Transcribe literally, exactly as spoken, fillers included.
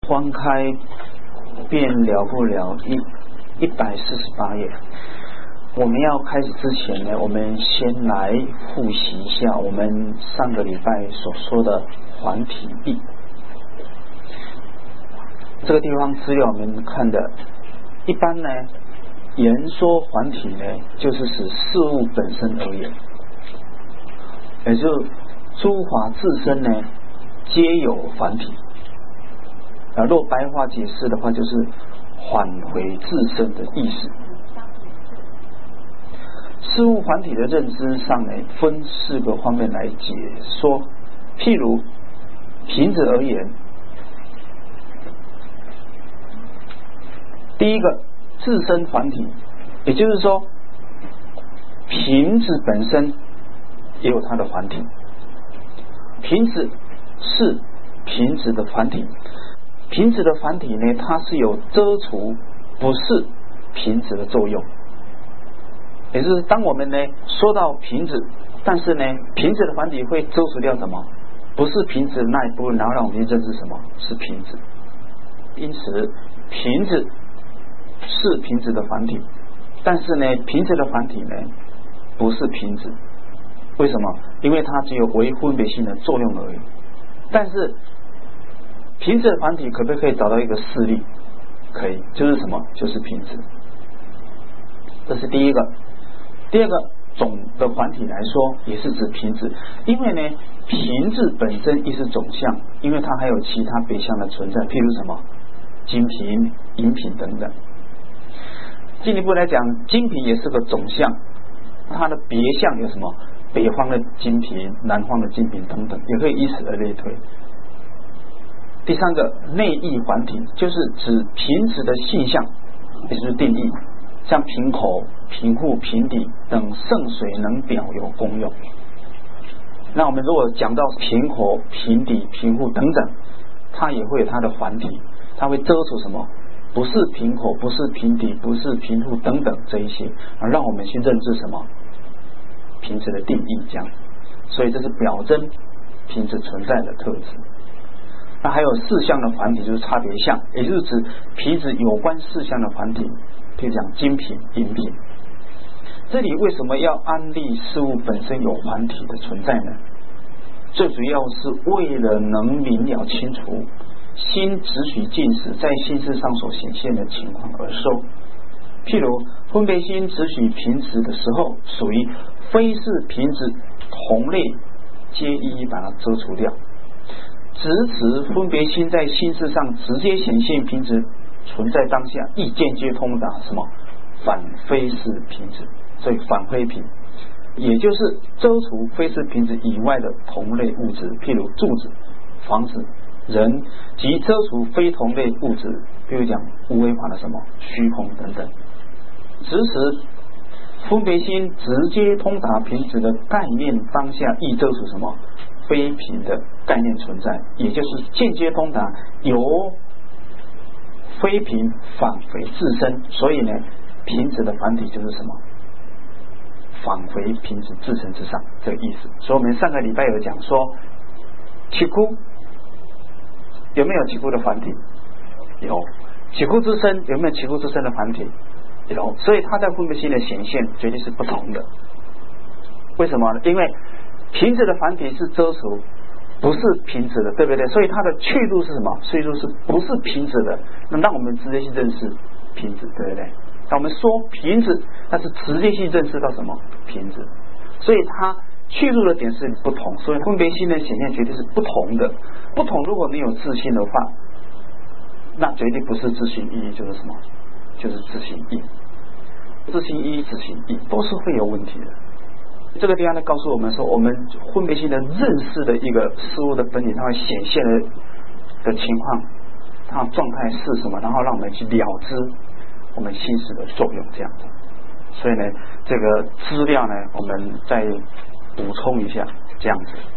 翻开便了不了一一百四十八页。我们要开始之前呢，我们先来复习一下我们上个礼拜所说的环体义。这个地方资料我们看的，一般呢，言说环体呢，就是指事物本身而言，也就是诸法自身呢，皆有环体。啊，若白话解释的话，就是返回自身的意思。事物环体的认知上呢，分四个方面来解说。譬如瓶子而言，第一个自身环体，也就是说瓶子本身也有它的环体，瓶子是瓶子的环体，瓶子的环体呢，它是有遮除不是瓶子的作用。也就是当我们呢说到瓶子，但是呢瓶子的环体会遮除掉什么？不是瓶子的那一部分，然后让我们认知什么是瓶子。因此瓶子是瓶子的环体，但是呢瓶子的环体呢不是瓶子。为什么？因为它只有微分别性的作用而已。但是瓶子的环体可不可以找到一个事例？可以，就是什么？就是瓶子。这是第一个。第二个，总的环体来说也是指瓶子，因为呢瓶子本身亦是总相，因为它还有其他别相的存在，譬如什么金瓶、银瓶等等。进一步来讲，金瓶也是个总相，它的别相有什么？北方的金瓶、南方的金瓶等等，也可以以此而类推。第三个，内义环体，就是指瓶子的性相，也就是定义，像瓶口、瓶腹、瓶底等圣水能表有功用。那我们如果讲到瓶口、瓶底、瓶腹等等，它也会有它的环体，它会遮除什么？不是瓶口，不是瓶底，不是瓶腹等等这一些，而让我们去认知什么瓶子的定义，这样。所以这是表征瓶子存在的特质。那还有四项的环体，就是差别相，也就是指瓶子有关四项的环体，譬如讲金瓶、银瓶。这里为什么要安立事物本身有环体的存在呢？最主要是为了能明了清楚心只许尽时在心事上所显现的情况而说。譬如分别心只许瓶子的时候，属于非是瓶子同类，皆一一把它遮除掉。只此分别心在心事上直接显现瓶子存在当下，亦间接通达什么？反非是瓶子，所以反非瓶，也就是遮除非是瓶子以外的同类物质，譬如柱子、房子、人，及遮除非同类物质，譬如讲无为法的什么虚空等等。只此分别心直接通达瓶子的概念当下，亦遮除什么？非瓶的概念存在，也就是间接通达由非瓶返回自身。所以呢瓶子的反体就是什么？返回瓶子自身之上，这个意思。所以我们上个礼拜有讲说起哭有没有起哭的反体？有。起哭之身有没有起哭之身的反体？有。所以它在分别心的显现绝对是不同的。为什么呢？因为瓶子的反体是遮除不是瓶子的，对不对？所以它的去度是什么？去度是不是瓶子的？那让我们直接去认识瓶子，对不对？那我们说瓶子，它是直接去认识到什么？瓶子。所以它去度的点是不同，所以分别心的显现绝对是不同的。不同如果没有自性的话，那绝对不是自性意义，就是什么？就是自性意。自性意、自性意都是会有问题的。这个地方呢，告诉我们说，我们分别心的认识的一个事物的本体，它会显现的的情况，它的状态是什么，然后让我们去了知我们心识的作用，这样子。所以呢，这个资料呢，我们再补充一下，这样子。